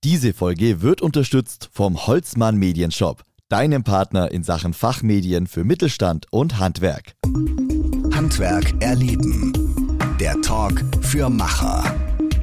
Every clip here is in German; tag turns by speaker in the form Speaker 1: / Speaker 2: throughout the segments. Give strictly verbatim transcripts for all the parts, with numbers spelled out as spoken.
Speaker 1: Diese Folge wird unterstützt vom Holzmann Medienshop, deinem Partner in Sachen Fachmedien für Mittelstand und Handwerk.
Speaker 2: Handwerk erleben. Der Talk für Macher.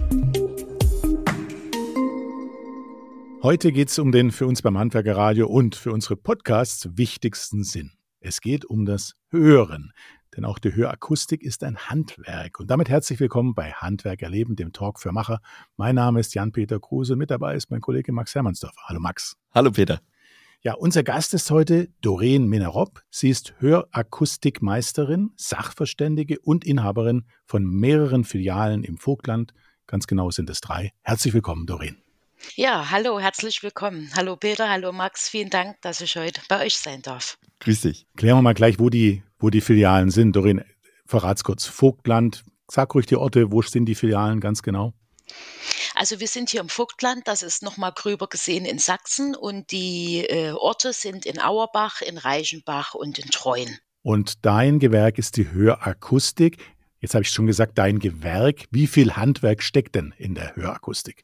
Speaker 3: Heute geht es um den für uns beim Handwerkerradio und für unsere Podcasts wichtigsten Sinn. Es geht um das Hören. Denn auch die Hörakustik ist ein Handwerk. Und damit herzlich willkommen bei Handwerk erleben, dem Talk für Macher. Mein Name ist Jan-Peter Kruse. Mit dabei ist mein Kollege Max Hermannsdorfer. Hallo Max.
Speaker 1: Hallo Peter.
Speaker 3: Ja, unser Gast ist heute Doreen Menerob. Sie ist Hörakustikmeisterin, Sachverständige und Inhaberin von mehreren Filialen im Vogtland. Ganz genau sind es drei. Herzlich willkommen, Doreen.
Speaker 4: Ja, hallo, herzlich willkommen. Hallo Peter, hallo Max. Vielen Dank, dass ich heute bei euch sein darf.
Speaker 1: Grüß dich.
Speaker 3: Klären wir mal gleich, wo die, wo die Filialen sind. Doreen, verrat's kurz. Vogtland, sag ruhig die Orte, wo sind die Filialen ganz genau?
Speaker 4: Also wir sind hier im Vogtland, das ist nochmal gröber gesehen in Sachsen und die äh, Orte sind in Auerbach, in Reichenbach und in Treuen.
Speaker 3: Und dein Gewerk ist die Hörakustik. Jetzt habe ich schon gesagt, dein Gewerk. Wie viel Handwerk steckt denn in der Hörakustik?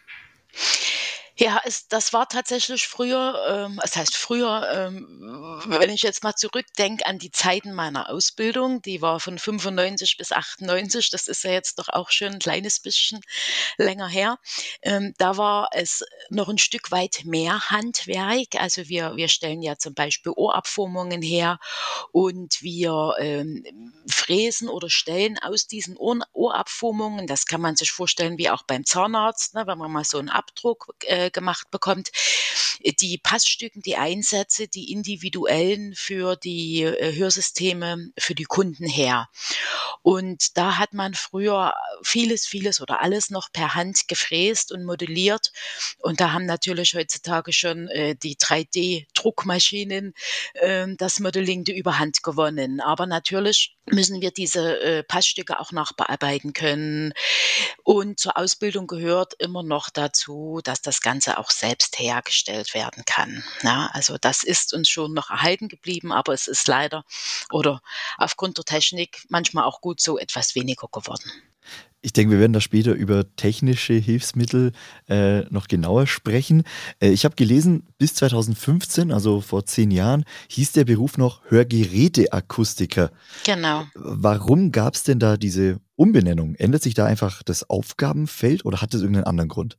Speaker 4: Ja, es, das war tatsächlich früher, ähm, das heißt früher, ähm, wenn ich jetzt mal zurückdenke an die Zeiten meiner Ausbildung, die war von fünfundneunzig bis achtundneunzig, das ist ja jetzt doch auch schon ein kleines bisschen länger her. Ähm, da war es noch ein Stück weit mehr Handwerk, also wir, wir stellen ja zum Beispiel Ohrabformungen her und wir ähm, fräsen oder stellen aus diesen Ohr Ohrabformungen, das kann man sich vorstellen wie auch beim Zahnarzt, ne, wenn man mal so einen Abdruck äh, gemacht bekommt, die Passstücken, die Einsätze, die individuellen für die äh, Hörsysteme, für die Kunden her. Und da hat man früher vieles, vieles oder alles noch per Hand gefräst und modelliert. Und da haben natürlich heutzutage schon äh, die drei D Druckmaschinen äh, das Modeling die Überhand gewonnen. Aber natürlich müssen wir diese äh, Passstücke auch nachbearbeiten können. Und zur Ausbildung gehört immer noch dazu, dass das Ganze auch selbst hergestellt werden kann. Ja, also das ist uns schon noch erhalten geblieben, aber es ist leider oder aufgrund der Technik manchmal auch gut so etwas weniger geworden.
Speaker 1: Ich denke, wir werden da später über technische Hilfsmittel äh, noch genauer sprechen. Äh, ich habe gelesen, bis zweitausendfünfzehn, also vor zehn Jahren, hieß der Beruf noch Hörgeräteakustiker.
Speaker 4: Genau.
Speaker 1: Warum gab es denn da diese Umbenennung? Ändert sich da einfach das Aufgabenfeld oder hat das irgendeinen anderen Grund?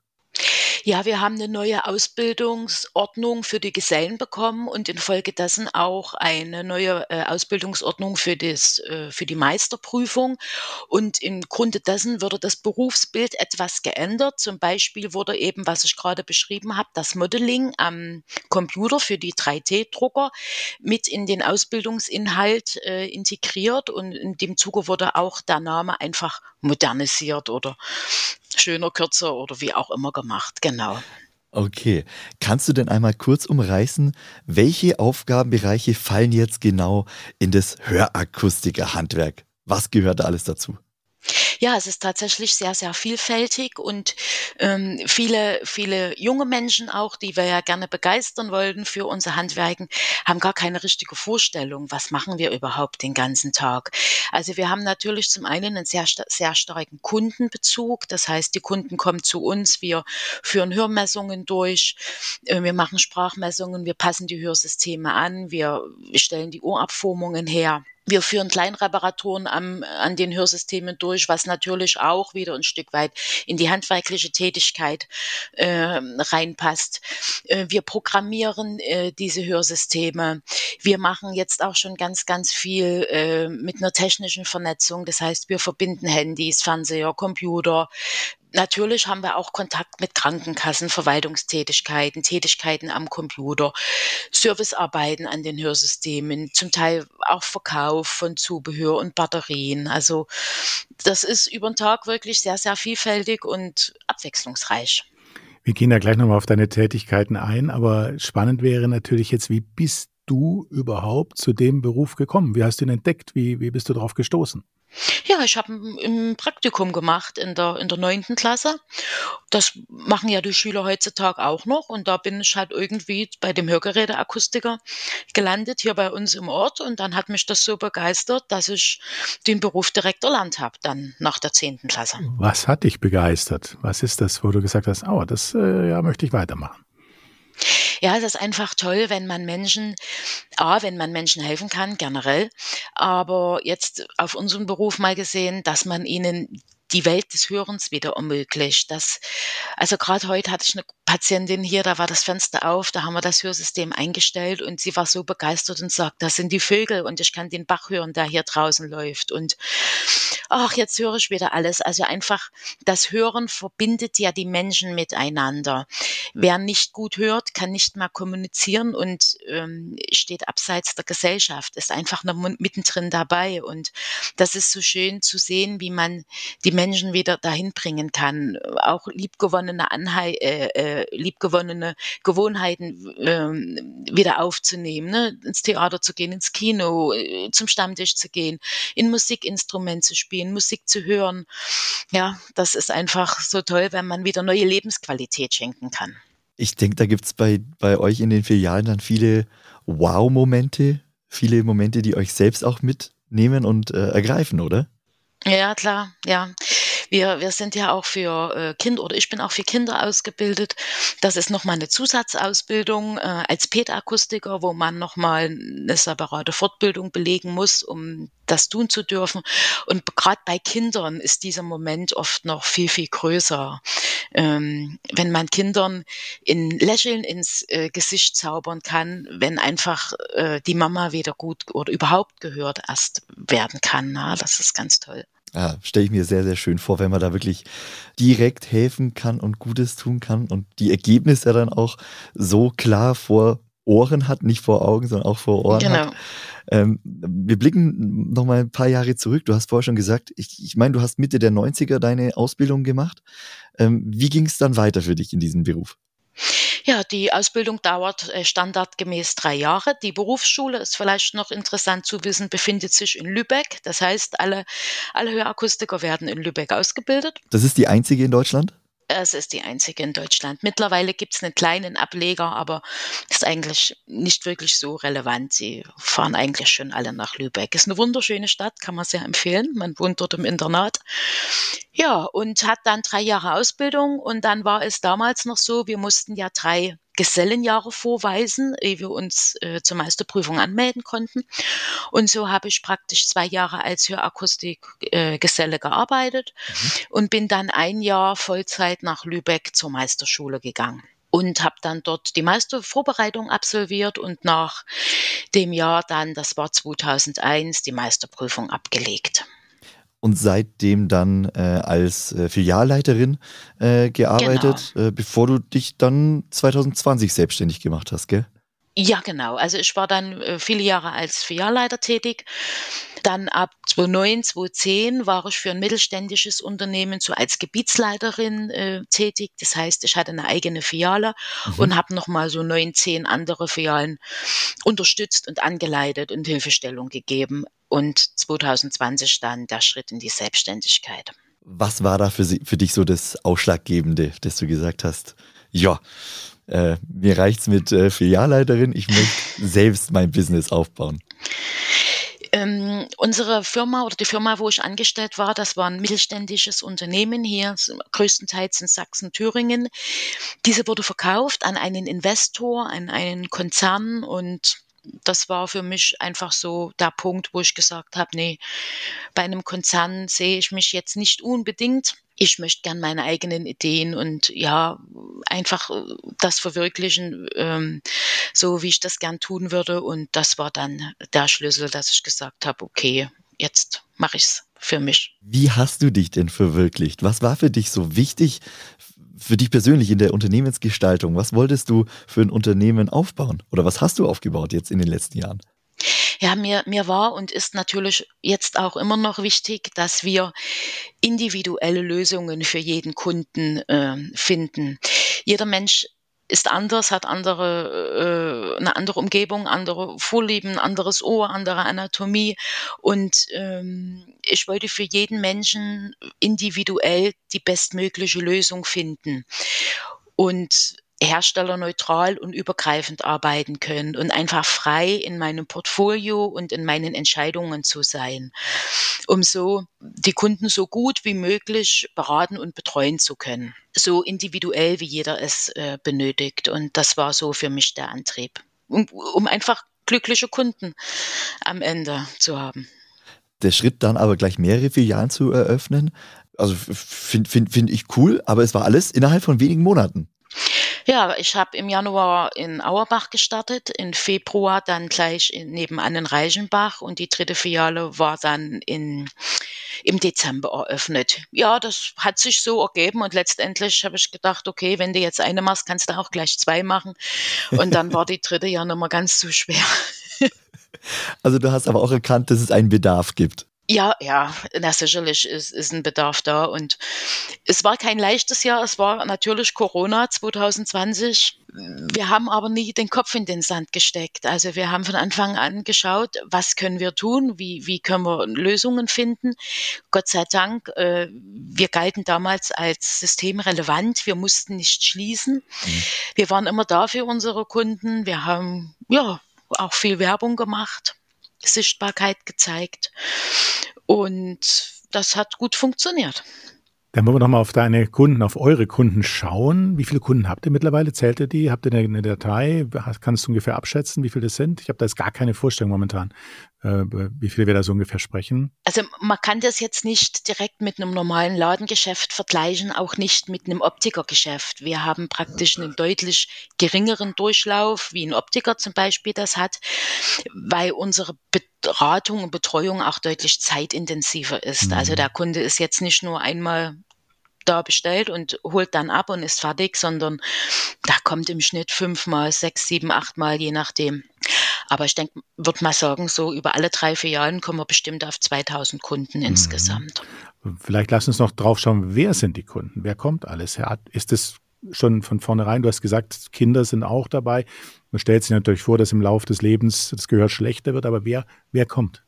Speaker 4: Ja, wir haben eine neue Ausbildungsordnung für die Gesellen bekommen und infolgedessen auch eine neue äh, Ausbildungsordnung für das, äh, für die Meisterprüfung. Und im Grunde dessen wurde das Berufsbild etwas geändert. Zum Beispiel wurde eben, was ich gerade beschrieben habe, das Modeling am Computer für die drei D Drucker mit in den Ausbildungsinhalt äh, integriert und in dem Zuge wurde auch der Name einfach modernisiert oder schöner, kürzer oder wie auch immer gemacht, genau.
Speaker 1: Okay, kannst du denn einmal kurz umreißen, welche Aufgabenbereiche fallen jetzt genau in das Hörakustiker-Handwerk? Was gehört da alles dazu?
Speaker 4: Ja, es ist tatsächlich sehr, sehr vielfältig und ähm, viele, viele junge Menschen auch, die wir ja gerne begeistern wollten für unser Handwerken, haben gar keine richtige Vorstellung, was machen wir überhaupt den ganzen Tag. Also wir haben natürlich zum einen einen sehr, sehr starken Kundenbezug, das heißt, die Kunden kommen zu uns, wir führen Hörmessungen durch, äh, wir machen Sprachmessungen, wir passen die Hörsysteme an, wir stellen die Ohrabformungen her. Wir führen Kleinreparaturen am, an den Hörsystemen durch, was natürlich auch wieder ein Stück weit in die handwerkliche Tätigkeit äh, reinpasst. Äh, wir programmieren äh, diese Hörsysteme. Wir machen jetzt auch schon ganz, ganz viel äh, mit einer technischen Vernetzung. Das heißt, wir verbinden Handys, Fernseher, Computer. Natürlich haben wir auch Kontakt mit Krankenkassen, Verwaltungstätigkeiten, Tätigkeiten am Computer, Servicearbeiten an den Hörsystemen, zum Teil auch Verkauf von Zubehör und Batterien. Also das ist über den Tag wirklich sehr, sehr vielfältig und abwechslungsreich.
Speaker 3: Wir gehen da gleich nochmal auf deine Tätigkeiten ein, aber spannend wäre natürlich jetzt, wie bist du überhaupt zu dem Beruf gekommen? Wie hast du ihn entdeckt? Wie, wie bist du darauf gestoßen?
Speaker 4: Ja, ich habe 'n 'n Praktikum gemacht in der in der neunten Klasse. Das machen ja die Schüler heutzutage auch noch und da bin ich halt irgendwie bei dem Hörgeräteakustiker gelandet hier bei uns im Ort und dann hat mich das so begeistert, dass ich den Beruf direkt erlernt habe dann nach der zehnten Klasse.
Speaker 3: Was hat dich begeistert? Was ist das, wo du gesagt hast: „Oh, das, äh, ja, möchte ich weitermachen?“
Speaker 4: Ja, es ist einfach toll, wenn man Menschen A, wenn man Menschen helfen kann, generell, aber jetzt auf unseren Beruf mal gesehen, dass man ihnen die Welt des Hörens wieder ermöglicht. Das also gerade heute hatte ich eine Patientin hier, da war das Fenster auf, da haben wir das Hörsystem eingestellt und sie war so begeistert und sagt: „Das sind die Vögel und ich kann den Bach hören, der hier draußen läuft.“ Und ach, jetzt höre ich wieder alles. Also einfach das Hören verbindet ja die Menschen miteinander. Wer nicht gut hört, kann nicht mehr kommunizieren und, ähm, steht abseits der Gesellschaft, ist einfach noch mun mittendrin dabei. Und das ist so schön zu sehen, wie man die Menschen wieder dahin bringen kann, auch liebgewonnene Anhei äh, äh, liebgewonnene Gewohnheiten, ähm, wieder aufzunehmen, ne? Ins Theater zu gehen, ins Kino, äh, zum Stammtisch zu gehen, 'n Musikinstrument zu spielen, Musik zu hören. Ja, das ist einfach so toll, wenn man wieder neue Lebensqualität schenken kann.
Speaker 1: Ich denke, da gibt's bei bei euch in den Filialen dann viele Wow-Momente, viele Momente, die euch selbst auch mitnehmen und, äh, ergreifen, oder?
Speaker 4: Ja, klar, ja. Wir wir sind ja auch für, äh, Kinder oder ich bin auch für Kinder ausgebildet. Das ist noch mal 'ne Zusatzausbildung, äh, als Pädakustiker, wo man noch mal 'ne separate Fortbildung belegen muss, um das tun zu dürfen. Und b grad bei Kindern ist dieser Moment oft noch viel, viel größer. Ähm, wenn man Kindern 'n Lächeln ins, äh, Gesicht zaubern kann, wenn einfach, äh, die Mama wieder gut oder überhaupt gehört erst werden kann, ne? Das ist ganz toll.
Speaker 1: Ja, stelle ich mir sehr, sehr schön vor, wenn man da wirklich direkt helfen kann und Gutes tun kann und die Ergebnisse dann auch so klar vor Ohren hat, nicht vor Augen, sondern auch vor Ohren hat.
Speaker 4: Genau.
Speaker 1: Ähm, wir blicken noch mal ein paar Jahre zurück. Du hast vorher schon gesagt, ich ich meine, du hast Mitte der Neunziger deine Ausbildung gemacht. Ähm, wie ging's dann weiter für dich in diesem Beruf?
Speaker 4: Ja, die Ausbildung dauert, äh, standardgemäß drei Jahre. Die Berufsschule ist vielleicht noch interessant zu wissen, befindet sich in Lübeck. Das heißt, alle alle Hörakustiker werden in Lübeck ausgebildet.
Speaker 1: Das ist die einzige in Deutschland?
Speaker 4: Es ist die einzige in Deutschland. Mittlerweile gibt es einen kleinen Ableger, aber ist eigentlich nicht wirklich so relevant. Sie fahren eigentlich schon alle nach Lübeck. Ist eine wunderschöne Stadt, kann man sehr empfehlen. Man wohnt dort im Internat. Ja, und hat dann drei Jahre Ausbildung und dann war es damals noch so, wir mussten ja drei Gesellenjahre vorweisen, ehe wir uns, äh, zur Meisterprüfung anmelden konnten. Und so habe ich praktisch zwei Jahre als Hörakustik äh, Geselle gearbeitet
Speaker 1: Mhm.
Speaker 4: und bin dann ein Jahr Vollzeit nach Lübeck zur Meisterschule gegangen und habe dann dort die Meistervorbereitung absolviert und nach dem Jahr dann, das war zweitausendeins, die Meisterprüfung abgelegt.
Speaker 1: Und seitdem dann äh, als äh, Filialleiterin äh,
Speaker 4: Genau.
Speaker 1: gearbeitet, äh, bevor du dich dann zwanzig zwanzig selbstständig gemacht hast, gell?
Speaker 4: Ja, genau. Also ich war dann, äh, viele Jahre als Filialleiter tätig. Dann ab zweitausendneun, zweitausendzehn war ich für ein mittelständisches Unternehmen so als Gebietsleiterin, äh, tätig. Das heißt, ich hatte eine eigene Filiale
Speaker 1: Mhm.
Speaker 4: und habe noch mal so neun, zehn andere Filialen unterstützt und angeleitet und Hilfestellung gegeben. Und zwanzig zwanzig dann der Schritt in die Selbstständigkeit.
Speaker 1: Was war da für, sie, für dich so das Ausschlaggebende, dass du gesagt hast, ja, äh, mir reicht's mit äh, Filialleiterin, ich möchte selbst mein Business aufbauen.
Speaker 4: Ähm, unsere Firma oder die Firma, wo ich angestellt war, das war ein mittelständisches Unternehmen hier, s größtenteils in Sachsen-Thüringen. Diese wurde verkauft an einen Investor, an einen Konzern und das war für mich einfach so der Punkt, wo ich gesagt habe: „Ne, bei einem Konzern sehe ich mich jetzt nicht unbedingt. Ich möchte gern meine eigenen Ideen und ja, einfach, äh, das verwirklichen, ähm, so wie ich das gern tun würde.“ Und das war dann der Schlüssel, dass ich gesagt habe: „Okay, jetzt mache ich's für mich.“
Speaker 1: Wie hast du dich denn verwirklicht? Was war für dich so wichtig, f- für dich persönlich in der Unternehmensgestaltung? Was wolltest du für ein Unternehmen aufbauen? Oder was hast du aufgebaut jetzt in den letzten Jahren?
Speaker 4: Ja, mir mir war und ist natürlich jetzt auch immer noch wichtig, dass wir individuelle Lösungen für jeden Kunden, ähm, finden. Jeder Mensch ist anders, hat andere, äh, eine andere Umgebung, andere Vorlieben, anderes Ohr, andere Anatomie. Und ähm, ich wollte für jeden Menschen individuell die bestmögliche Lösung finden und herstellerneutral und übergreifend arbeiten können und einfach frei in meinem Portfolio und in meinen Entscheidungen zu sein, um so die Kunden so gut wie möglich beraten und betreuen zu können. So individuell, wie jeder es äh, benötigt. Und das war so für mich der Antrieb, um, um einfach glückliche Kunden am Ende zu haben.
Speaker 1: Der Schritt dann aber gleich mehrere Filialen zu eröffnen, also finde find, find ich cool, aber es war alles innerhalb von wenigen Monaten.
Speaker 4: Ja, ich habe im Januar in Auerbach gestartet, im Februar dann gleich in, nebenan in Reichenbach und die dritte Filiale war dann in, im Dezember eröffnet. Ja, das hat sich so ergeben und letztendlich habe ich gedacht, okay, wenn du jetzt eine machst, kannst du auch gleich zwei machen und dann war die dritte ja nicht mehr ganz so schwer.
Speaker 1: Also du hast aber auch erkannt, dass es einen Bedarf gibt.
Speaker 4: Ja, ja, na sicherlich ist, ist ein Bedarf da und es war kein leichtes Jahr, es war natürlich Corona zwanzig zwanzig. Wir haben aber nie den Kopf in den Sand gesteckt. Also wir haben von Anfang an geschaut, was können wir tun, wie, wie können wir Lösungen finden. Gott sei Dank, äh, wir galten damals als systemrelevant, wir mussten nicht schließen. Mhm. Wir waren immer da für unsere Kunden, wir haben ja auch viel Werbung gemacht, Sichtbarkeit gezeigt. Und das hat gut funktioniert.
Speaker 3: Dann wollen wir nochmal auf deine Kunden, auf eure Kunden schauen. Wie viele Kunden habt ihr mittlerweile? Zählt ihr die? Habt ihr eine Datei? Kannst du ungefähr abschätzen, wie viele das sind? Ich habe da jetzt gar keine Vorstellung momentan, wie viele wir da so ungefähr sprechen.
Speaker 4: Also man kann das jetzt nicht direkt mit einem normalen Ladengeschäft vergleichen, auch nicht mit einem Optikergeschäft. Wir haben praktisch einen deutlich geringeren Durchlauf, wie ein Optiker zum Beispiel das hat, weil unsere Beratung und Betreuung auch deutlich zeitintensiver ist. Mhm. Also der Kunde ist jetzt nicht nur einmal da bestellt und holt dann ab und ist fertig, sondern da kommt im Schnitt fünfmal, sechs, sieben, achtmal, je nachdem. Aber ich denke, würde mal sagen, so über alle drei Filialen kommen wir bestimmt auf zweitausend Kunden mhm. insgesamt.
Speaker 3: Vielleicht lass uns noch drauf schauen, wer sind die Kunden? Wer kommt alles her? Ist es schon von vornherein, du hast gesagt, Kinder sind auch dabei. Man stellt sich natürlich vor, dass im Laufe des Lebens das Gehör schlechter wird, aber wer, wer kommt?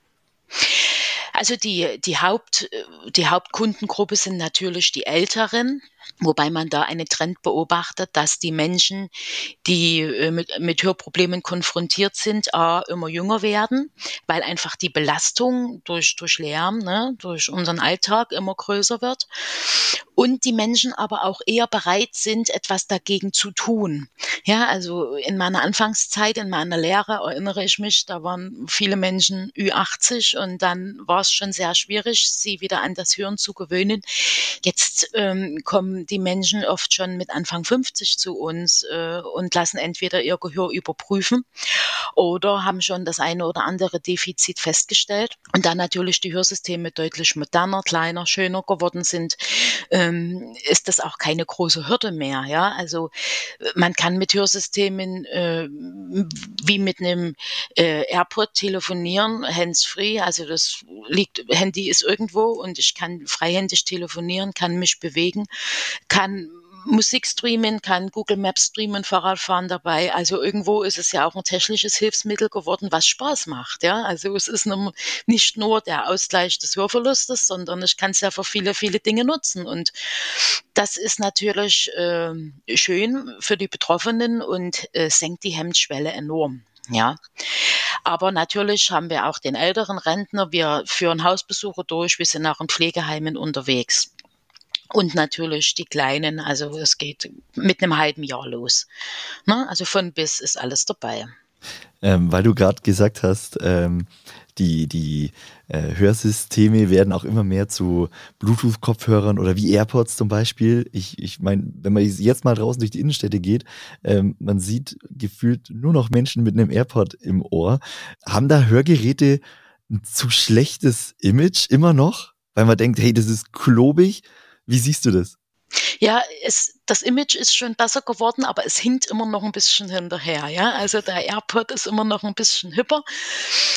Speaker 4: Also die, die, Haupt, die Hauptkundengruppe sind natürlich die Älteren, wobei man da einen Trend beobachtet, dass die Menschen, die mit, mit Hörproblemen konfrontiert sind, A, immer jünger werden, weil einfach die Belastung durch, durch Lärm, ne, durch unseren Alltag immer größer wird. Und die Menschen aber auch eher bereit sind, etwas dagegen zu tun. Ja, also in meiner Anfangszeit, in meiner Lehre erinnere ich mich, da waren viele Menschen Ü achtzig und dann war es schon sehr schwierig, sie wieder an das Hören zu gewöhnen. Jetzt ähm, kommen die Menschen oft schon mit Anfang fünfzig zu uns äh, und lassen entweder ihr Gehör überprüfen oder haben schon das eine oder andere Defizit festgestellt. Und dann natürlich die Hörsysteme deutlich moderner, kleiner, schöner geworden sind, ähm, ist das auch keine große Hürde mehr. Ja, also man kann mit Hörsystemen äh, wie mit einem äh, AirPod telefonieren, hands-free. Also das liegt, Handy ist irgendwo und ich kann freihändig telefonieren, kann mich bewegen, kann Musik streamen, kann Google Maps streamen, Fahrradfahren dabei. Also irgendwo ist es ja auch ein technisches Hilfsmittel geworden, was Spaß macht. Ja, also es ist nicht nur der Ausgleich des Hörverlustes, sondern ich kann es ja für viele, viele Dinge nutzen. Und das ist natürlich äh, schön für die Betroffenen und äh, senkt die Hemmschwelle enorm. Ja, aber natürlich haben wir auch den älteren Rentner. Wir führen Hausbesuche durch. Wir sind auch in Pflegeheimen unterwegs. Und natürlich die Kleinen, also es geht mit einem halben Jahr los. Ne? Also von bis ist alles dabei.
Speaker 1: Ähm, weil du gerade gesagt hast, ähm, die, die äh, Hörsysteme werden auch immer mehr zu Bluetooth-Kopfhörern oder wie AirPods zum Beispiel. Ich, ich meine, wenn man jetzt mal draußen durch die Innenstädte geht, ähm, man sieht gefühlt nur noch Menschen mit einem AirPod im Ohr. Haben da Hörgeräte ein zu schlechtes Image immer noch? Weil man denkt, hey, das ist klobig. Wie siehst du das?
Speaker 4: Ja, es, das Image ist schon besser geworden, aber es hinkt immer noch ein bisschen hinterher. Ja, also der AirPod ist immer noch ein bisschen hipper.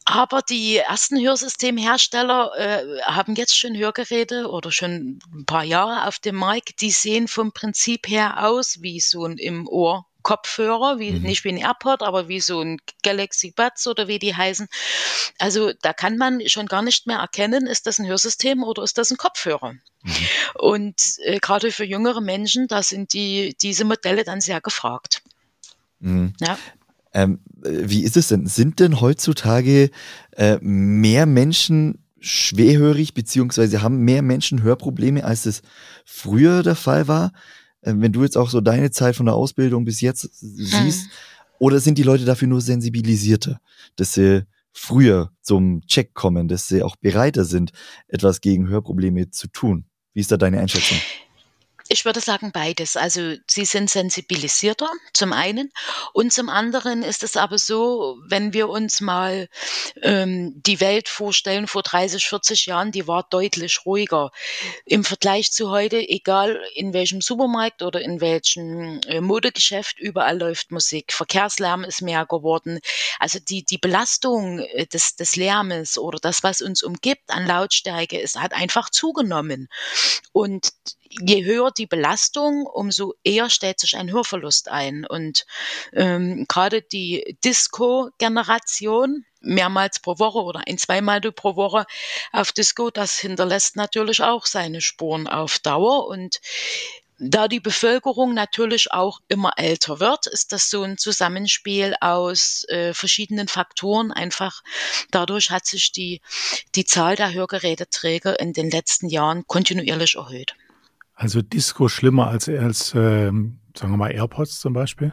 Speaker 4: Aber die ersten Hörsystemhersteller äh, haben jetzt schon Hörgeräte oder schon ein paar Jahre auf dem Markt, die sehen vom Prinzip her aus wie so ein im Ohr Kopfhörer, wie,
Speaker 1: Mhm.
Speaker 4: nicht wie ein AirPod, aber wie so ein Galaxy Buds oder wie die heißen. Also da kann man schon gar nicht mehr erkennen, ist das ein Hörsystem oder ist das ein Kopfhörer?
Speaker 1: Mhm.
Speaker 4: Und äh, gerade für jüngere Menschen, da sind die, diese Modelle dann sehr gefragt.
Speaker 1: Mhm.
Speaker 4: Ja.
Speaker 1: Ähm, wie ist es denn? Sind denn heutzutage äh, mehr Menschen schwerhörig, beziehungsweise haben mehr Menschen Hörprobleme, als es früher der Fall war? Äh, wenn du jetzt auch so deine Zeit von der Ausbildung bis jetzt siehst,
Speaker 4: Hm.
Speaker 1: oder sind die Leute dafür nur sensibilisierter, dass sie früher zum Check kommen, dass sie auch bereiter sind, etwas gegen Hörprobleme zu tun? Wie ist da deine Einschätzung?
Speaker 4: Ich würde sagen beides. Also sie sind sensibilisierter zum einen und zum anderen ist es aber so, wenn wir uns mal ähm, die Welt vorstellen vor dreißig, vierzig Jahren, die war deutlich ruhiger. Im Vergleich zu heute, egal in welchem Supermarkt oder in welchem äh, Modegeschäft, überall läuft Musik. Verkehrslärm ist mehr geworden. Also die, die Belastung äh, des, des Lärmes oder das, was uns umgibt an Lautstärke, ist, hat einfach zugenommen. Und je höher die Belastung, umso eher stellt sich ein Hörverlust ein. Und ähm, gerade die Disco-Generation, mehrmals pro Woche oder ein-, zweimal pro Woche auf Disco, das hinterlässt natürlich auch seine Spuren auf Dauer. Und da die Bevölkerung natürlich auch immer älter wird, ist das so ein Zusammenspiel aus äh, verschiedenen Faktoren. Einfach dadurch hat sich die, die Zahl der Hörgeräteträger in den letzten Jahren kontinuierlich erhöht.
Speaker 3: Also Disco schlimmer als, als ähm, sagen wir mal, AirPods zum Beispiel?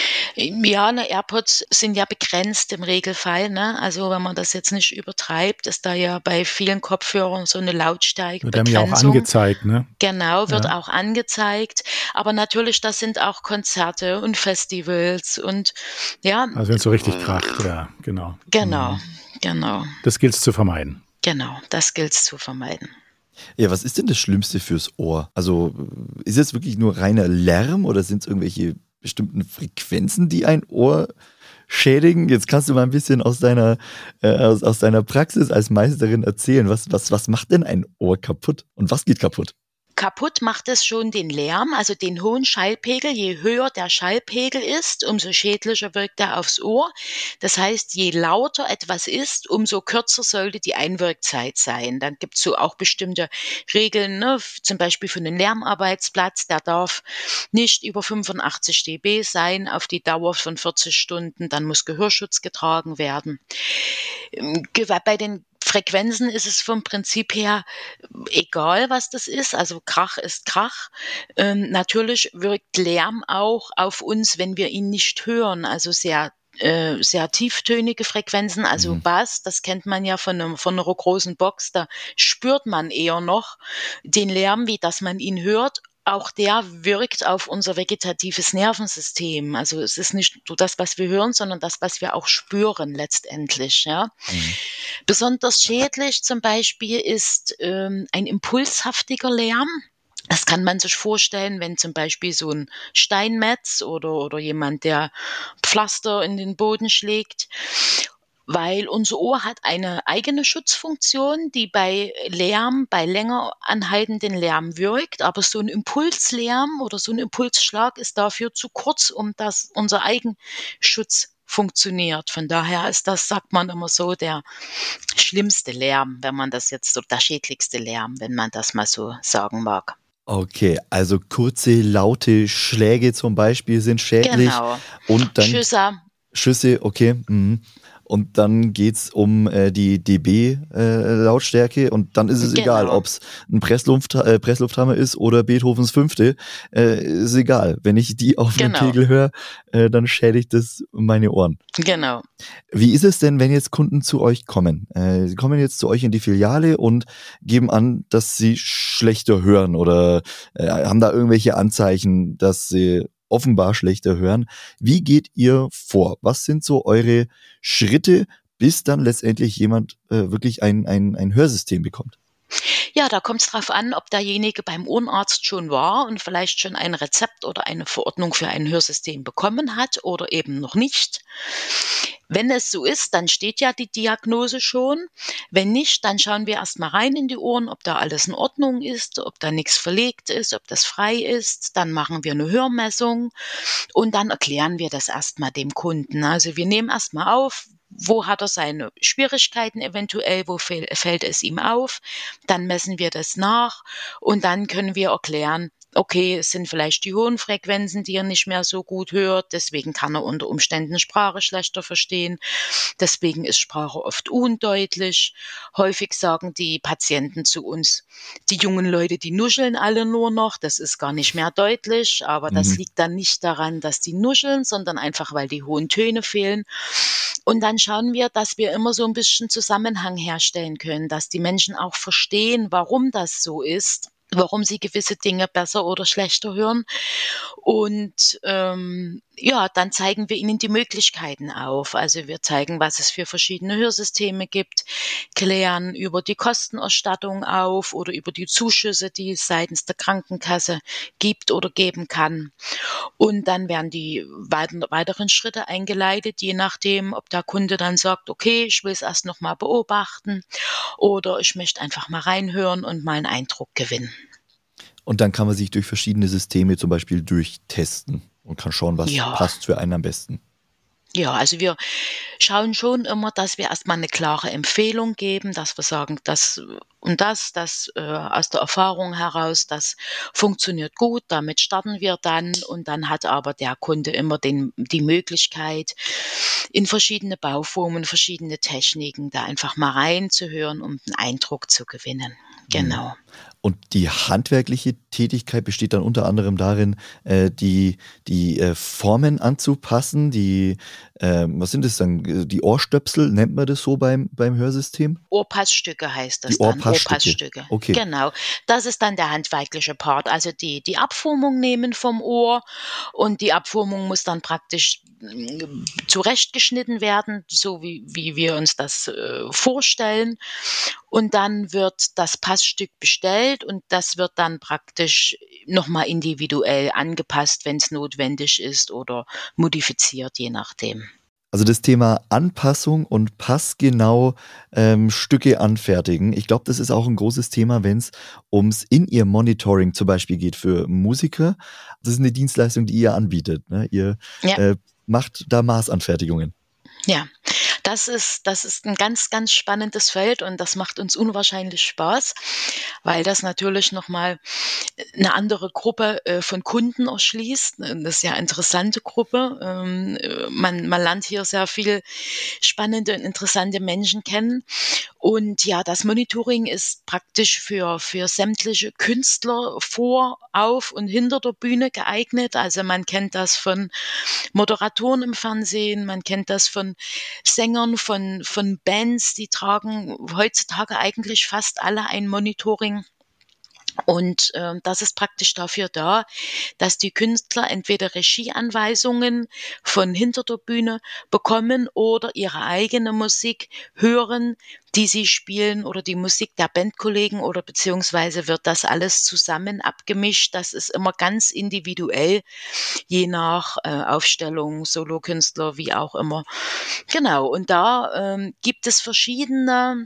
Speaker 4: Ja, ne, AirPods sind ja begrenzt im Regelfall, ne? Also wenn man das jetzt nicht übertreibt, ist da ja bei vielen Kopfhörern so eine
Speaker 3: Wird einem ja auch
Speaker 4: Lautstärkebegrenzung.
Speaker 3: angezeigt, ne?
Speaker 4: Genau, wird
Speaker 3: Ja.
Speaker 4: auch angezeigt. Aber natürlich, das sind auch Konzerte und Festivals und ja,
Speaker 3: Also wenn es so richtig kracht, ja, genau.
Speaker 4: genau,
Speaker 3: Mhm.
Speaker 4: genau,
Speaker 3: Das gilt es zu vermeiden.
Speaker 4: genau, das gilt es zu vermeiden.
Speaker 1: Ja, was ist denn das Schlimmste fürs Ohr? Also ist es wirklich nur reiner Lärm oder sind es irgendwelche bestimmten Frequenzen, die ein Ohr schädigen? Jetzt kannst du mal ein bisschen aus deiner, äh, aus, aus deiner Praxis als Meisterin erzählen. Was, was, was macht denn ein Ohr kaputt? Und was geht kaputt?
Speaker 4: Kaputt macht es schon den Lärm, also den hohen Schallpegel. Je höher der Schallpegel ist, umso schädlicher wirkt er aufs Ohr. Das heißt, je lauter etwas ist, umso kürzer sollte die Einwirkzeit sein. Dann gibt es so auch bestimmte Regeln, ne? Zum Beispiel für einen Lärmarbeitsplatz, der darf nicht über fünfundachtzig Dezibel sein auf die Dauer von vierzig Stunden. Dann muss Gehörschutz getragen werden. Bei den Frequenzen ist es vom Prinzip her egal, was das ist. Also Krach ist Krach. Ähm, natürlich wirkt Lärm auch auf uns, wenn wir ihn nicht hören. Also sehr äh, sehr tieftönige Frequenzen, also
Speaker 1: Mhm.
Speaker 4: Bass, das kennt man ja von, einem, von einer großen Box, da spürt man eher noch den Lärm, wie dass man ihn hört. Auch der wirkt auf unser vegetatives Nervensystem. Also es ist nicht nur das, was wir hören, sondern das, was wir auch spüren letztendlich. Ja.
Speaker 1: Mhm.
Speaker 4: Besonders schädlich zum Beispiel ist ähm, ein impulshaftiger Lärm. Das kann man sich vorstellen, wenn zum Beispiel so ein Steinmetz oder, oder jemand, der Pflaster in den Boden schlägt. Weil unser Ohr hat eine eigene Schutzfunktion, die bei Lärm, bei länger anhaltenden Lärm wirkt, aber so ein Impulslärm oder so ein Impulsschlag ist dafür zu kurz, um dass unser Eigenschutz funktioniert. Von daher ist das, sagt man immer so, der schlimmste Lärm, wenn man das jetzt, oder der schädlichste Lärm, wenn man das mal so sagen mag.
Speaker 1: Okay, also kurze, laute Schläge zum Beispiel sind schädlich.
Speaker 4: Genau.
Speaker 1: Und dann
Speaker 4: Schüsse.
Speaker 1: Schüsse, okay. Mhm. Und dann geht's um äh, die dB-Lautstärke äh, und dann ist es
Speaker 4: Genau.
Speaker 1: egal, ob es ein Pressluft, äh, Presslufthammer ist oder Beethovens Fünfte, äh, ist egal. Wenn ich die auf einem
Speaker 4: Genau.
Speaker 1: Pegel höre, äh, dann schädigt das meine Ohren.
Speaker 4: Genau.
Speaker 1: Wie ist es denn, wenn jetzt Kunden zu euch kommen? Äh, sie kommen jetzt zu euch in die Filiale und geben an, dass sie schlechter hören oder äh, haben da irgendwelche Anzeichen, dass sie offenbar schlechter hören. Wie geht ihr vor? Was sind so eure Schritte, bis dann letztendlich jemand äh, wirklich ein, ein, ein Hörsystem bekommt?
Speaker 4: Ja, da kommt es drauf an, ob derjenige beim Ohrenarzt schon war und vielleicht schon ein Rezept oder eine Verordnung für ein Hörsystem bekommen hat oder eben noch nicht. wenn es so ist, dann steht ja die Diagnose schon. Wenn nicht, dann schauen wir erst mal rein in die Ohren, ob da alles in Ordnung ist, ob da nichts verlegt ist, ob das frei ist. Dann machen wir eine Hörmessung und dann erklären wir das erst mal dem Kunden. Also wir nehmen erst mal auf, wo hat er seine Schwierigkeiten eventuell, wo fehl, fällt es ihm auf. Dann messen wir das nach und dann können wir erklären, okay, es sind vielleicht die hohen Frequenzen, die er nicht mehr so gut hört, deswegen kann er unter Umständen Sprache schlechter verstehen, deswegen ist Sprache oft undeutlich. Häufig sagen die Patienten zu uns, die jungen Leute, die nuscheln alle nur noch, das ist gar nicht mehr deutlich, aber das
Speaker 1: Mhm.
Speaker 4: liegt dann nicht daran, dass die nuscheln, sondern einfach, weil die hohen Töne fehlen. Und dann schauen wir, dass wir immer so ein bisschen Zusammenhang herstellen können, dass die Menschen auch verstehen, warum das so ist, warum sie gewisse Dinge besser oder schlechter hören. Und ähm, ja, dann zeigen wir ihnen die Möglichkeiten auf. Also wir zeigen, was es für verschiedene Hörsysteme gibt, klären über die Kostenerstattung auf oder über die Zuschüsse, die es seitens der Krankenkasse gibt oder geben kann. Und dann werden die weiteren Schritte eingeleitet, je nachdem, ob der Kunde dann sagt, okay, ich will es erst noch mal beobachten oder ich möchte einfach mal reinhören und mal einen Eindruck gewinnen.
Speaker 1: Und dann kann man sich durch verschiedene Systeme zum Beispiel durchtesten und kann schauen, was
Speaker 4: Ja.
Speaker 1: passt für einen am besten.
Speaker 4: Ja, also wir schauen schon immer, dass wir erstmal eine klare Empfehlung geben, dass wir sagen, das und das, das äh, aus der Erfahrung heraus, das funktioniert gut, damit starten wir dann und dann hat aber der Kunde immer den, die Möglichkeit, in verschiedene Bauformen, verschiedene Techniken da einfach mal reinzuhören, um einen Eindruck zu gewinnen. Genau.
Speaker 1: Und die handwerkliche Tätigkeit besteht dann unter anderem darin, äh, die, die äh, Formen anzupassen, die, äh, was sind das dann, die Ohrstöpsel, nennt man das so beim, beim Hörsystem?
Speaker 4: Ohrpassstücke heißt das
Speaker 1: Die
Speaker 4: dann.
Speaker 1: Ohrpassstücke.
Speaker 4: Ohrpassstücke.
Speaker 1: Okay.
Speaker 4: Genau. Das ist dann der handwerkliche Part. Also die, die Abformung nehmen vom Ohr und die Abformung muss dann praktisch mm, zurechtgeschnitten werden, so wie, wie wir uns das äh, vorstellen. Und dann wird das Passstück bestellt und das wird dann praktisch nochmal individuell angepasst, wenn es notwendig ist oder modifiziert, je nachdem.
Speaker 1: Also das Thema Anpassung und passgenau ähm, Stücke anfertigen. Ich glaube, das ist auch ein großes Thema, wenn es ums In-Ear-Monitoring zum Beispiel geht für Musiker. Das ist eine Dienstleistung, die ihr anbietet. Ne? Ihr
Speaker 4: Ja.
Speaker 1: äh, macht da Maßanfertigungen.
Speaker 4: Ja, das ist, das ist ein ganz, ganz spannendes Feld und das macht uns unwahrscheinlich Spaß, weil das natürlich nochmal eine andere Gruppe äh, von Kunden erschließt. Eine sehr interessante Gruppe. Ähm, äh, man, man lernt hier sehr viele spannende und interessante Menschen kennen. Und ja, das Monitoring ist praktisch für, für sämtliche Künstler vor, auf und hinter der Bühne geeignet. Also man kennt das von Moderatoren im Fernsehen, man kennt das von Sängern, von, von Bands, die tragen heutzutage eigentlich fast alle ein Monitoring. Und äh, das ist praktisch dafür da, dass die Künstler entweder Regieanweisungen von hinter der Bühne bekommen oder ihre eigene Musik hören, die sie spielen oder die Musik der Bandkollegen oder beziehungsweise wird das alles zusammen abgemischt. Das ist immer ganz individuell, je nach äh, Aufstellung, Solokünstler, wie auch immer. Genau, und da ähm, gibt es verschiedene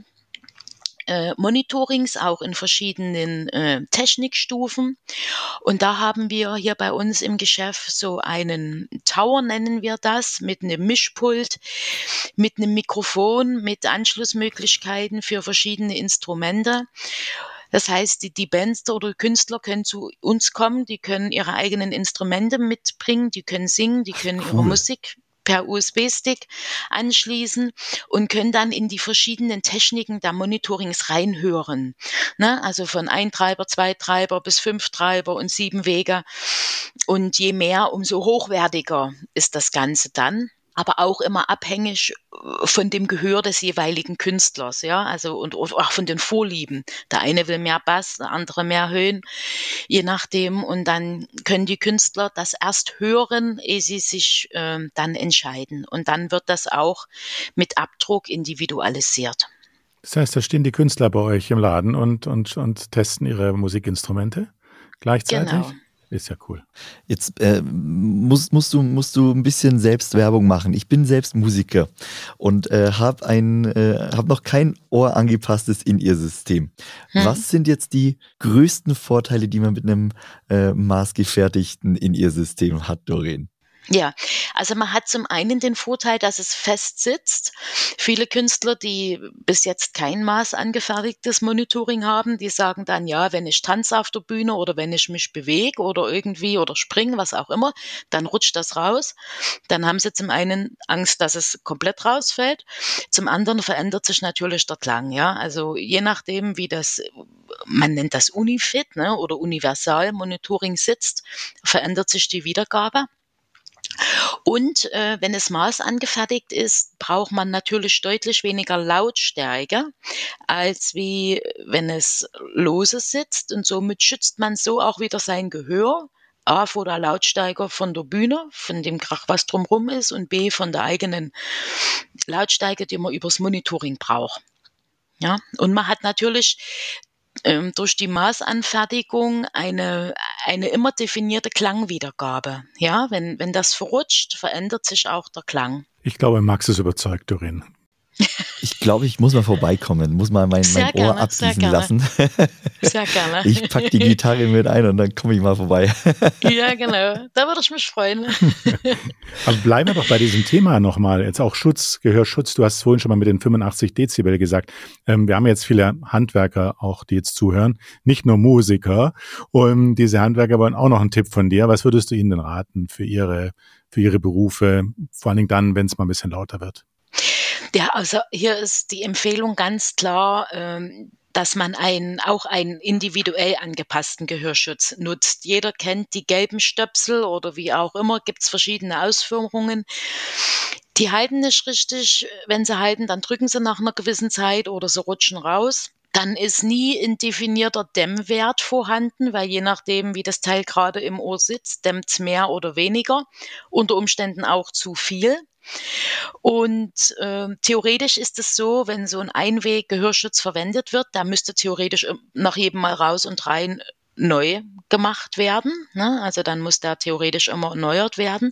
Speaker 4: Äh, Monitorings auch in verschiedenen äh, Technikstufen. Und da haben wir hier bei uns im Geschäft so einen Tower, nennen wir das, mit einem Mischpult, mit einem Mikrofon, mit Anschlussmöglichkeiten für verschiedene Instrumente. Das heißt, die, die Bands oder Künstler können zu uns kommen, die können ihre eigenen Instrumente mitbringen, die können singen, die können
Speaker 1: Cool.
Speaker 4: ihre Musik per U S B-Stick anschließen und können dann in die verschiedenen Techniken der Monitorings reinhören. Ne? Also von ein Treiber, zwei Treiber bis fünf Treiber und sieben Wege. Und je mehr, umso hochwertiger ist das Ganze dann. Aber auch immer abhängig von dem Gehör des jeweiligen Künstlers, ja, also und, und auch von den Vorlieben. Der eine will mehr Bass, der andere mehr Höhen, je nachdem. Und dann können die Künstler das erst hören, ehe sie sich äh, dann entscheiden. Und dann wird das auch mit Abdruck individualisiert.
Speaker 3: Das heißt, da stehen die Künstler bei euch im Laden und, und, und testen ihre Musikinstrumente gleichzeitig?
Speaker 4: Genau.
Speaker 3: Ist ja cool.
Speaker 1: Jetzt äh, musst, musst, du, musst du ein bisschen Selbstwerbung machen. Ich bin selbst Musiker und äh, habe äh, hab noch kein Ohr angepasstes In-Ear-System. Hm. Was sind jetzt die größten Vorteile, die man mit einem äh, maßgefertigten In-Ear-System hat, Doreen?
Speaker 4: Ja, also man hat zum einen den Vorteil, dass es fest sitzt. Viele Künstler, die bis jetzt kein maßangefertigtes Monitoring haben, die sagen dann, ja, wenn ich tanze auf der Bühne oder wenn ich mich bewege oder irgendwie oder springe, was auch immer, dann rutscht das raus. Dann haben sie zum einen Angst, dass es komplett rausfällt. Zum anderen verändert sich natürlich der Klang, ja. Also je nachdem, wie das, man nennt das Unifit, ne, oder Universal-Monitoring sitzt, verändert sich die Wiedergabe. Und äh, wenn es maßangefertigt ist, braucht man natürlich deutlich weniger Lautstärke, als wie wenn es lose sitzt. Und somit schützt man so auch wieder sein Gehör. A, vor der Lautstärke von der Bühne, von dem Krach, was drumherum ist, und B, von der eigenen Lautstärke, die man übers Monitoring braucht. Ja, und man hat natürlich ähm, durch die Maßanfertigung eine, eine immer definierte Klangwiedergabe. Ja, wenn, wenn das verrutscht, verändert sich auch der Klang.
Speaker 3: Ich glaube, Max ist überzeugt, Doreen.
Speaker 1: Ich glaube, ich muss mal vorbeikommen, muss mal mein, mein Ohr
Speaker 4: gerne,
Speaker 1: abgießen lassen.
Speaker 4: Sehr gerne.
Speaker 1: Ich packe die Gitarre mit ein und dann komme ich mal vorbei.
Speaker 4: Ja, genau. Da würde ich mich freuen.
Speaker 3: Aber bleiben wir doch bei diesem Thema nochmal. Jetzt auch Schutz, Gehörschutz. Du hast es vorhin schon mal mit den fünfundachtzig Dezibel gesagt. Ähm, wir haben jetzt viele Handwerker auch, die jetzt zuhören, nicht nur Musiker. Und diese Handwerker wollen auch noch einen Tipp von dir. Was würdest du ihnen denn raten für ihre, für ihre Berufe? Vor allen Dingen dann, wenn es mal ein bisschen lauter wird.
Speaker 4: Ja, also hier ist die Empfehlung ganz klar, ähm, dass man einen, auch einen individuell angepassten Gehörschutz nutzt. Jeder kennt die gelben Stöpsel oder wie auch immer, gibt es verschiedene Ausführungen. Die halten nicht richtig. Wenn sie halten, dann drücken sie nach einer gewissen Zeit oder sie rutschen raus. Dann ist nie ein definierter Dämmwert vorhanden, weil je nachdem, wie das Teil gerade im Ohr sitzt, dämmt es mehr oder weniger, unter Umständen auch zu viel. Und äh, theoretisch ist es so, wenn so ein Einweg-Gehörschutz verwendet wird, da müsste theoretisch nach jedem Mal raus und rein neu gemacht werden, ne? Also dann muss der theoretisch immer erneuert werden.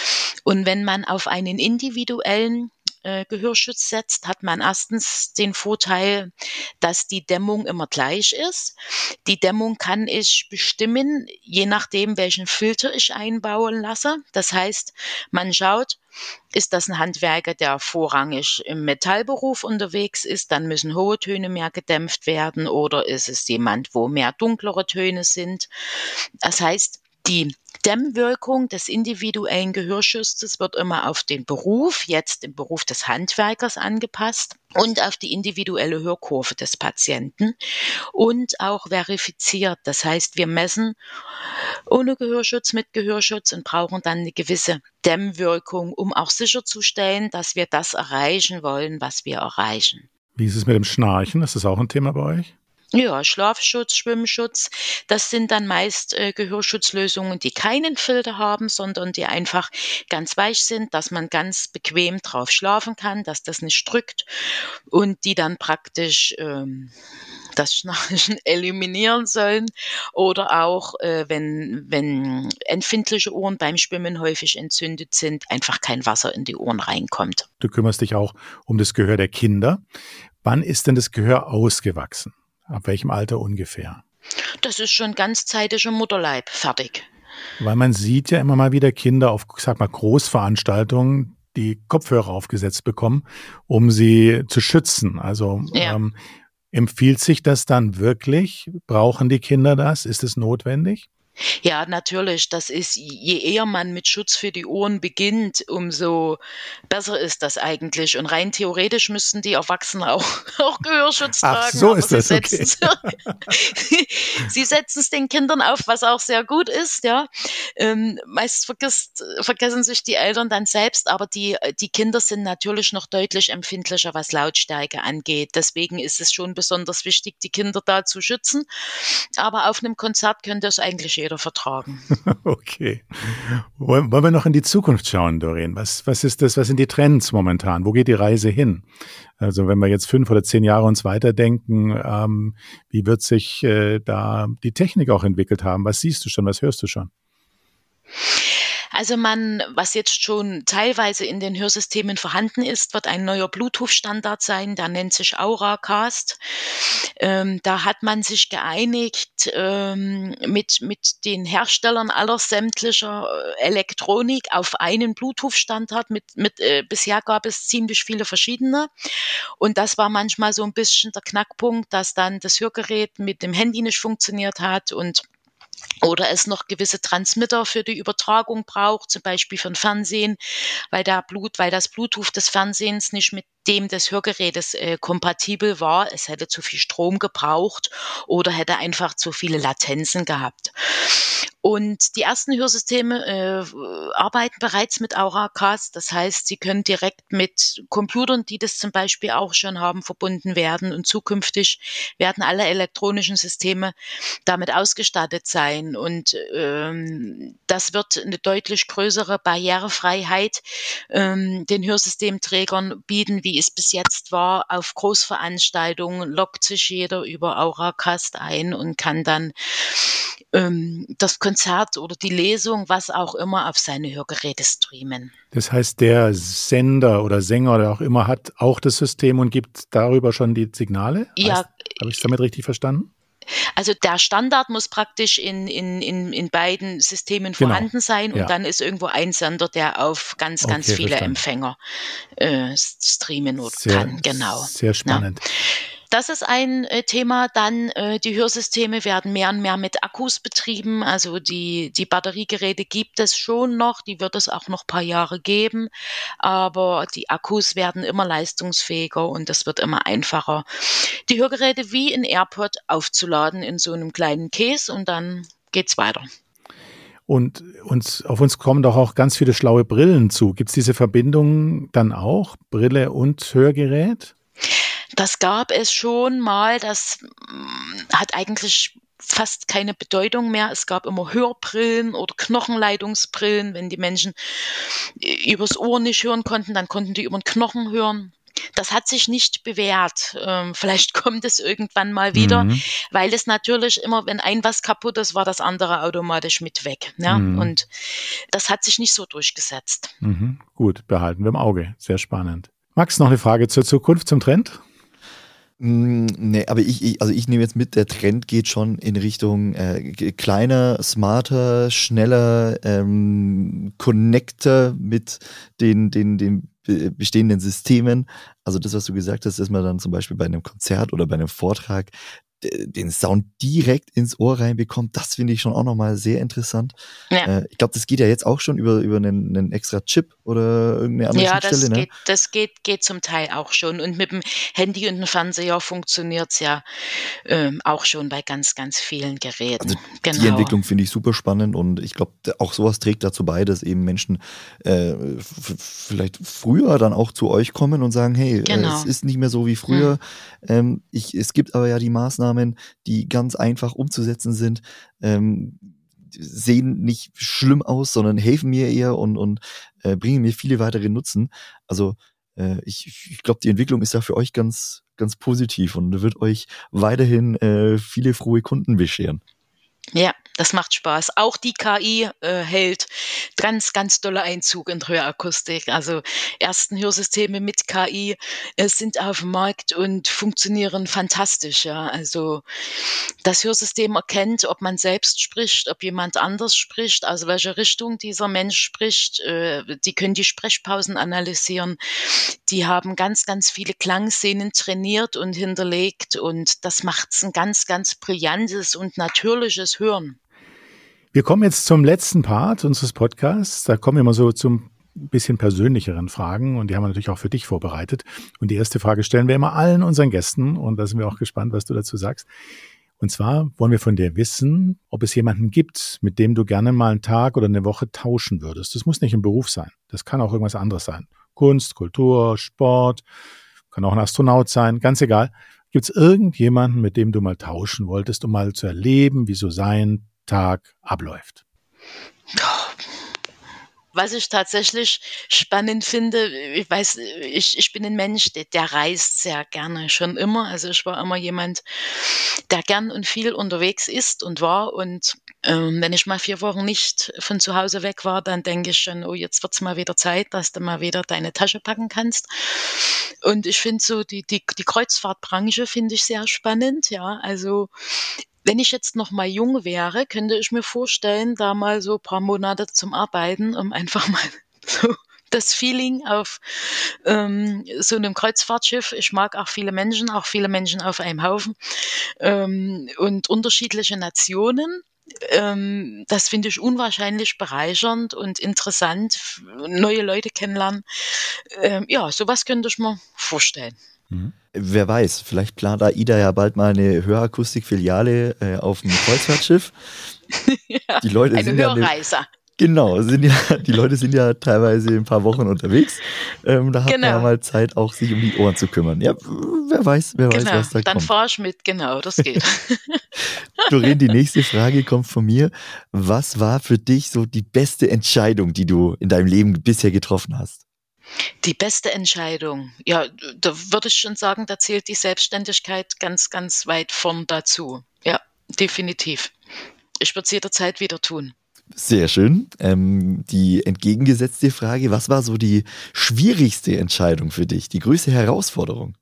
Speaker 4: Und wenn man auf einen individuellen äh, Gehörschutz setzt, hat man erstens den Vorteil, dass die Dämmung immer gleich ist. Die Dämmung kann ich bestimmen, je nachdem, welchen Filter ich einbauen lasse. Das heißt, man schaut, ist das ein Handwerker, der vorrangig im Metallberuf unterwegs ist, dann müssen hohe Töne mehr gedämpft werden, oder ist es jemand, wo mehr dunklere Töne sind. Das heißt, die Dämmwirkung des individuellen Gehörschutzes wird immer auf den Beruf, jetzt im Beruf des Handwerkers, angepasst und auf die individuelle Hörkurve des Patienten und auch verifiziert. Das heißt, wir messen ohne Gehörschutz, mit Gehörschutz und brauchen dann eine gewisse Dämmwirkung, um auch sicherzustellen, dass wir das erreichen wollen, was wir erreichen.
Speaker 3: Wie ist es mit dem Schnarchen? Ist das auch ein Thema bei euch?
Speaker 4: Ja, Schlafschutz, Schwimmschutz, das sind dann meist äh, Gehörschutzlösungen, die keinen Filter haben, sondern die einfach ganz weich sind, dass man ganz bequem drauf schlafen kann, dass das nicht drückt und die dann praktisch ähm, das Schnarchen eliminieren sollen. Oder auch, äh, wenn, wenn empfindliche Ohren beim Schwimmen häufig entzündet sind, einfach kein Wasser in die Ohren reinkommt.
Speaker 3: Du kümmerst dich auch um das Gehör der Kinder. Wann ist denn das Gehör ausgewachsen? Ab welchem Alter ungefähr?
Speaker 4: Das ist schon ganzzeitig im Mutterleib fertig.
Speaker 3: Weil man sieht ja immer mal wieder Kinder auf, sag mal, Großveranstaltungen, die Kopfhörer aufgesetzt bekommen, um sie zu schützen. Also
Speaker 4: ja.
Speaker 3: ähm, empfiehlt sich das dann wirklich? Brauchen die Kinder das? Ist es notwendig?
Speaker 4: Ja, natürlich. Das ist, je eher man mit Schutz für die Ohren beginnt, umso besser ist das eigentlich. Und rein theoretisch müssten die Erwachsenen auch, auch Gehörschutz
Speaker 3: Ach,
Speaker 4: tragen.
Speaker 3: so
Speaker 4: aber
Speaker 3: ist
Speaker 4: sie
Speaker 3: das,
Speaker 4: setzen's,
Speaker 3: okay.
Speaker 4: Sie setzen es den Kindern auf, was auch sehr gut ist, ja. Ähm, meist vergisst, vergessen sich die Eltern dann selbst, aber die, die Kinder sind natürlich noch deutlich empfindlicher, was Lautstärke angeht. Deswegen ist es schon besonders wichtig, die Kinder da zu schützen. Aber auf einem Konzert könnte es eigentlich jeder jeder vertragen.
Speaker 3: Okay. Wollen wir noch in die Zukunft schauen, Doreen? Was, was ist das, was sind die Trends momentan? Wo geht die Reise hin? Also wenn wir jetzt fünf oder zehn Jahre uns weiterdenken, ähm, wie wird sich äh, da die Technik auch entwickelt haben? Was siehst du schon, was hörst du schon?
Speaker 4: Also man, was jetzt schon teilweise in den Hörsystemen vorhanden ist, wird ein neuer Bluetooth-Standard sein, der nennt sich Auracast. Ähm, da hat man sich geeinigt ähm, mit, mit den Herstellern aller sämtlicher Elektronik auf einen Bluetooth-Standard. Mit, mit, äh, bisher gab es ziemlich viele verschiedene und das war manchmal so ein bisschen der Knackpunkt, dass dann das Hörgerät mit dem Handy nicht funktioniert hat und oder es noch gewisse Transmitter für die Übertragung braucht, zum Beispiel für ein Fernsehen, weil, der Blut, weil das Bluetooth des Fernsehens nicht mit dem des Hörgerätes äh, kompatibel war. Es hätte zu viel Strom gebraucht oder hätte einfach zu viele Latenzen gehabt. Und die ersten Hörsysteme äh, arbeiten bereits mit Auracast. Das heißt, sie können direkt mit Computern, die das zum Beispiel auch schon haben, verbunden werden. Und zukünftig werden alle elektronischen Systeme damit ausgestattet sein. Und ähm, das wird eine deutlich größere Barrierefreiheit ähm, den Hörsystemträgern bieten, wie es bis jetzt war. Auf Großveranstaltungen loggt sich jeder über Auracast ein und kann dann ähm, das Konzert oder die Lesung, was auch immer, auf seine Hörgeräte streamen.
Speaker 3: Das heißt, der Sender oder Sänger oder auch immer hat auch das System und gibt darüber schon die Signale?
Speaker 4: Ja.
Speaker 3: Heißt, habe ich es damit richtig verstanden?
Speaker 4: Also der Standard muss praktisch in, in, in, in beiden Systemen
Speaker 3: Genau.
Speaker 4: vorhanden sein und
Speaker 3: Ja.
Speaker 4: dann ist irgendwo ein Sender, der auf ganz, ganz
Speaker 3: Okay,
Speaker 4: viele
Speaker 3: verstanden.
Speaker 4: Empfänger äh, streamen oder
Speaker 3: Sehr,
Speaker 4: kann. Genau.
Speaker 3: sehr spannend.
Speaker 4: Ja. Das ist ein äh, Thema. Dann äh, die Hörsysteme werden mehr und mehr mit Akkus betrieben. Also die, die Batteriegeräte gibt es schon noch, die wird es auch noch ein paar Jahre geben. Aber die Akkus werden immer leistungsfähiger und es wird immer einfacher, die Hörgeräte wie in AirPod aufzuladen in so einem kleinen Case und dann geht's weiter.
Speaker 3: Und uns, auf uns kommen doch auch ganz viele schlaue Brillen zu. Gibt es diese Verbindung dann auch? Brille und Hörgerät?
Speaker 4: Das gab es schon mal, das hat eigentlich fast keine Bedeutung mehr. Es gab immer Hörbrillen oder Knochenleitungsbrillen. Wenn die Menschen übers Ohr nicht hören konnten, dann konnten die über den Knochen hören. Das hat sich nicht bewährt. Ähm, vielleicht kommt es irgendwann mal wieder, mhm. weil es natürlich immer, wenn ein was kaputt ist, war das andere automatisch mit weg. Ja? Mhm. Und das hat sich nicht so durchgesetzt.
Speaker 3: Mhm. Gut, behalten wir im Auge. Sehr spannend. Max, noch eine Frage zur Zukunft, zum Trend?
Speaker 1: Nee, aber ich, ich, also ich nehme jetzt mit, der Trend geht schon in Richtung äh, kleiner, smarter, schneller, ähm, Connector mit den, den, den bestehenden Systemen. Also das, was du gesagt hast, dass man dann zum Beispiel bei einem Konzert oder bei einem Vortrag den Sound direkt ins Ohr reinbekommt, das finde ich schon auch nochmal sehr interessant. Ja. Äh, ich glaube, das geht ja jetzt auch schon über, über einen, einen extra Chip oder irgendeine andere
Speaker 4: ja,
Speaker 1: Schnittstelle.
Speaker 4: Ja, das,
Speaker 1: ne?
Speaker 4: geht, das geht, geht zum Teil auch schon. Und mit dem Handy und dem Fernseher funktioniert es ja ähm, auch schon bei ganz, ganz vielen Geräten.
Speaker 1: Also
Speaker 4: genau.
Speaker 1: Die Entwicklung finde ich super spannend und ich glaube, auch sowas trägt dazu bei, dass eben Menschen äh, f- vielleicht früher dann auch zu euch kommen und sagen, hey, genau. äh, es ist nicht mehr so wie früher. Hm. Ähm, ich, es gibt aber ja die Maßnahmen, die ganz einfach umzusetzen sind, ähm, sehen nicht schlimm aus, sondern helfen mir eher und, und äh, bringen mir viele weitere Nutzen. Also äh, ich, ich glaube, die Entwicklung ist da für euch ganz, ganz positiv und wird euch weiterhin äh, viele frohe Kunden bescheren.
Speaker 4: Ja, das macht Spaß. Auch die K I äh, hält ganz, ganz dolle Einzug in Hörakustik. Also ersten Hörsysteme mit K I äh, sind auf dem Markt und funktionieren fantastisch. Ja. Also das Hörsystem erkennt, ob man selbst spricht, ob jemand anders spricht, aus welcher Richtung dieser Mensch spricht. Äh, die können die Sprechpausen analysieren. Die haben ganz, ganz viele Klangszenen trainiert und hinterlegt und das macht es ein ganz, ganz brillantes und natürliches Hören.
Speaker 3: Wir kommen jetzt zum letzten Part unseres Podcasts. Da kommen wir mal so zum bisschen persönlicheren Fragen und die haben wir natürlich auch für dich vorbereitet. Und die erste Frage stellen wir immer allen unseren Gästen und da sind wir auch gespannt, was du dazu sagst. Und zwar wollen wir von dir wissen, ob es jemanden gibt, mit dem du gerne mal einen Tag oder eine Woche tauschen würdest. Das muss nicht im Beruf sein. Das kann auch irgendwas anderes sein. Kunst, Kultur, Sport, kann auch ein Astronaut sein, ganz egal. Gibt es irgendjemanden, mit dem du mal tauschen wolltest, um mal zu erleben, wie so sein Tag abläuft?
Speaker 4: Was ich tatsächlich spannend finde, ich weiß, ich, ich bin ein Mensch, der, der reist sehr gerne, schon immer. Also ich war immer jemand, der gern und viel unterwegs ist und war. Und ähm, wenn ich mal vier Wochen nicht von zu Hause weg war, dann denke ich schon, oh, jetzt wird's mal wieder Zeit, dass du mal wieder deine Tasche packen kannst. Und ich finde so, die, die, die Kreuzfahrtbranche finde ich sehr spannend, ja, also wenn ich jetzt noch mal jung wäre, könnte ich mir vorstellen, da mal so ein paar Monate zum Arbeiten, um einfach mal so das Feeling auf ähm, so einem Kreuzfahrtschiff. Ich mag auch viele Menschen, auch viele Menschen auf einem Haufen ähm, und unterschiedliche Nationen. Ähm, das finde ich unwahrscheinlich bereichernd und interessant, neue Leute kennenlernen. Ähm, ja, sowas könnte ich mir vorstellen.
Speaker 1: Mhm. Wer weiß, vielleicht plant AIDA ja bald mal eine Hörakustik-Filiale äh, auf dem Kreuzfahrtschiff.
Speaker 4: Ja,
Speaker 1: die Leute
Speaker 4: eine
Speaker 1: sind
Speaker 4: Hörreise.
Speaker 1: Ja eine, genau, sind ja, die Leute sind ja teilweise ein paar Wochen unterwegs. Ähm, da hat
Speaker 4: Genau.
Speaker 1: man ja mal Zeit, auch sich um die Ohren zu kümmern. Ja, wer weiß, wer
Speaker 4: Genau,
Speaker 1: weiß, was da
Speaker 4: dann
Speaker 1: kommt.
Speaker 4: fahr ich mit, genau, das geht.
Speaker 1: Doreen, die nächste Frage kommt von mir. Was war für dich so die beste Entscheidung, die du in deinem Leben bisher getroffen hast?
Speaker 4: Die beste Entscheidung, ja, da würde ich schon sagen, da zählt die Selbstständigkeit ganz, ganz weit vorn dazu. Ja, definitiv. Ich würde es jederzeit wieder tun.
Speaker 1: Sehr schön. Ähm, die entgegengesetzte Frage, was war so die schwierigste Entscheidung für dich, die größte Herausforderung?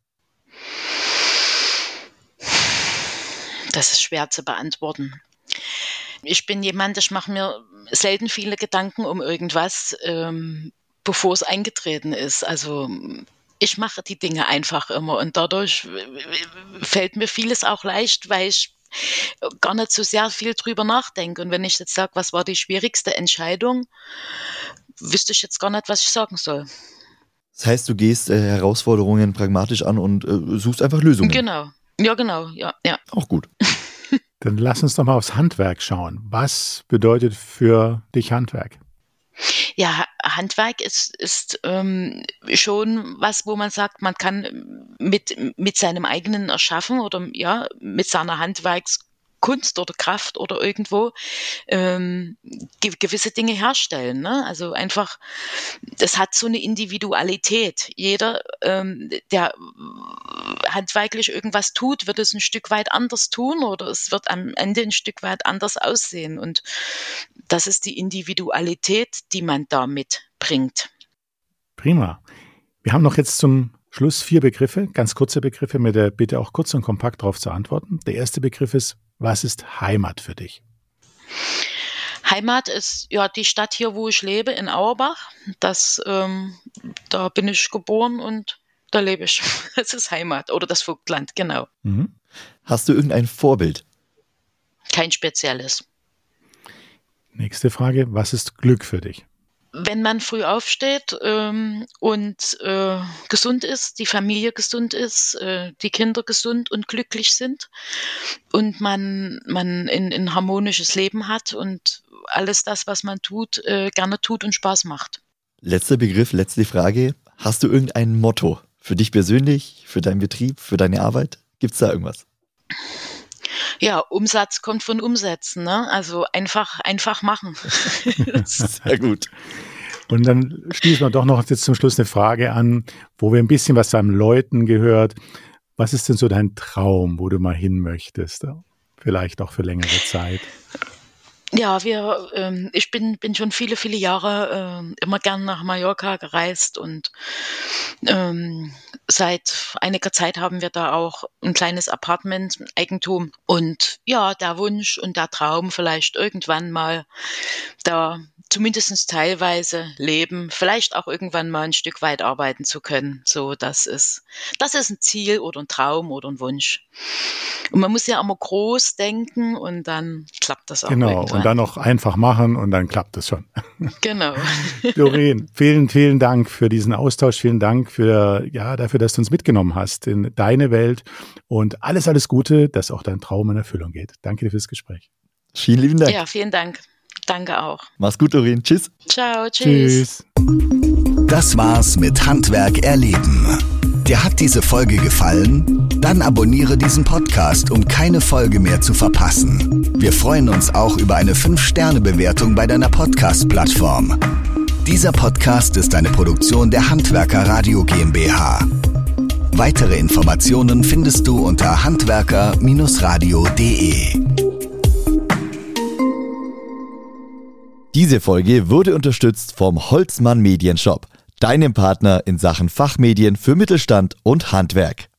Speaker 4: Das ist schwer zu beantworten. Ich bin jemand, ich mache mir selten viele Gedanken um irgendwas, ähm, bevor es eingetreten ist. Also ich mache die Dinge einfach immer und dadurch fällt mir vieles auch leicht, weil ich gar nicht so sehr viel drüber nachdenke. Und wenn ich jetzt sage, was war die schwierigste Entscheidung, wüsste ich jetzt gar nicht, was ich sagen soll.
Speaker 1: Das heißt, du gehst äh, Herausforderungen pragmatisch an und äh, suchst einfach Lösungen.
Speaker 4: Genau, ja genau, ja. ja.
Speaker 1: Auch gut.
Speaker 3: Dann lass uns doch mal aufs Handwerk schauen. Was bedeutet für dich Handwerk?
Speaker 4: Ja, Handwerk ist, ist ähm, schon was, wo man sagt, man kann mit, mit seinem eigenen Erschaffen oder ja, mit seiner Handwerkskunst oder Kraft oder irgendwo ähm, ge- gewisse Dinge herstellen. Ne? Also einfach, das hat so eine Individualität. Jeder, ähm, der handwerklich irgendwas tut, wird es ein Stück weit anders tun oder es wird am Ende ein Stück weit anders aussehen. Und das ist die Individualität, die man da mitbringt.
Speaker 3: Prima. Wir haben noch jetzt zum Schluss vier Begriffe, ganz kurze Begriffe, mit der Bitte auch kurz und kompakt darauf zu antworten. Der erste Begriff ist, was ist Heimat für dich?
Speaker 4: Heimat ist ja die Stadt hier, wo ich lebe, in Auerbach. Das, ähm, da bin ich geboren und da lebe ich. Das ist Heimat oder das Vogtland, genau.
Speaker 3: Mhm.
Speaker 1: Hast du irgendein Vorbild?
Speaker 4: Kein spezielles.
Speaker 3: Nächste Frage, was ist Glück für dich?
Speaker 4: Wenn man früh aufsteht ähm, und äh, gesund ist, die Familie gesund ist, äh, die Kinder gesund und glücklich sind und man, man ein, ein harmonisches Leben hat und alles das, was man tut, äh, gerne tut und Spaß macht.
Speaker 1: Letzter Begriff, letzte Frage. Hast du irgendein Motto für dich persönlich, für deinen Betrieb, für deine Arbeit? Gibt es da irgendwas?
Speaker 4: Ja, Umsatz kommt von Umsetzen, ne? Also einfach, einfach machen.
Speaker 1: Sehr gut.
Speaker 3: Und dann schließen wir doch noch jetzt zum Schluss eine Frage an, wo wir ein bisschen was zu einem Läuten gehört. Was ist denn so dein Traum, wo du mal hin möchtest? Vielleicht auch für längere Zeit.
Speaker 4: Ja, wir, ähm, ich bin, bin schon viele, viele Jahre äh, immer gern nach Mallorca gereist und ähm, seit einiger Zeit haben wir da auch ein kleines Apartment, Eigentum. Und ja, der Wunsch und der Traum, vielleicht irgendwann mal da zumindest teilweise leben, vielleicht auch irgendwann mal ein Stück weit arbeiten zu können. So, das ist, das ist ein Ziel oder ein Traum oder ein Wunsch. Und man muss ja immer groß denken und dann klappt das auch
Speaker 3: Genau,
Speaker 4: irgendwann.
Speaker 3: und dann noch einfach machen und dann klappt es schon.
Speaker 4: Genau.
Speaker 3: Doreen, vielen, vielen Dank für diesen Austausch. Vielen Dank für, ja, dafür, dass du uns mitgenommen hast in deine Welt und alles, alles Gute, dass auch dein Traum in Erfüllung geht. Danke dir fürs Gespräch.
Speaker 1: Vielen lieben Dank.
Speaker 4: Ja, vielen Dank. Danke auch.
Speaker 1: Mach's gut, Doreen. Tschüss.
Speaker 4: Ciao, tschüss.
Speaker 3: Tschüss.
Speaker 2: Das war's mit Handwerk erleben. Dir hat diese Folge gefallen? Dann abonniere diesen Podcast, um keine Folge mehr zu verpassen. Wir freuen uns auch über eine fünf Sterne Bewertung bei deiner Podcast-Plattform. Dieser Podcast ist eine Produktion der Handwerker Radio GmbH. Weitere Informationen findest du unter handwerker radio punkt de.
Speaker 1: Diese Folge wurde unterstützt vom Holzmann Medienshop, deinem Partner in Sachen Fachmedien für Mittelstand und Handwerk.